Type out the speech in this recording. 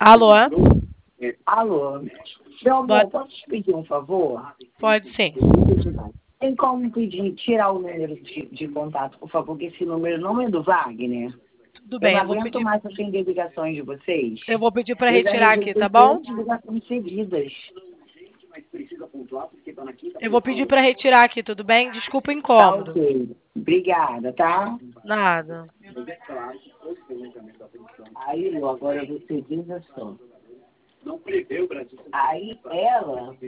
Alô? Alô? Meu amor, posso te pedir um favor? Pode sim. Tem como pedir, tirar o número de contato, por favor, que esse número não é do Wagner? Tudo Eu bem, não eu vou aguento pedir. mais atender ligações de vocês. Eu vou pedir para Eu já retirar aqui, tá rejeitei bom? 3 ligações seguidas. Eu vou pedir para retirar aqui, tudo bem? Desculpa o Tá incômodo. ok. Obrigada, tá? Nada. Aí, Lu, agora você diz assim. Aí ela